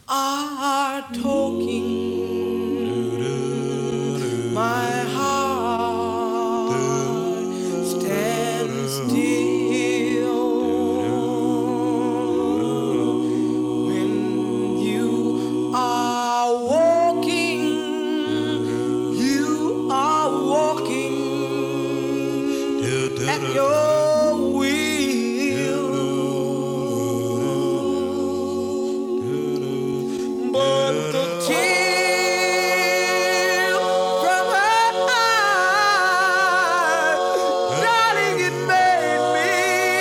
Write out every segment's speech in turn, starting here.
are talking. My heart stands still when you are walking. You are walking at your will. But the tear from her eye, darling, it made me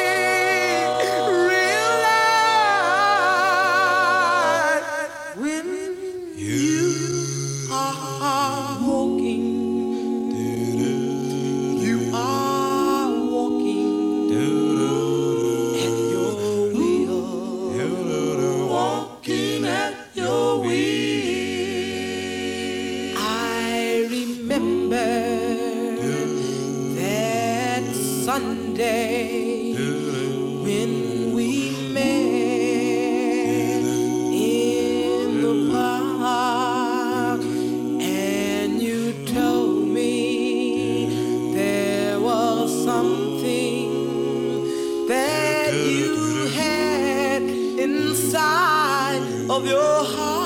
realize when you are walking, you are walking at your will, walking at your will. I remember that Sunday when we met in the park, and you told me there was something that you had inside of your heart.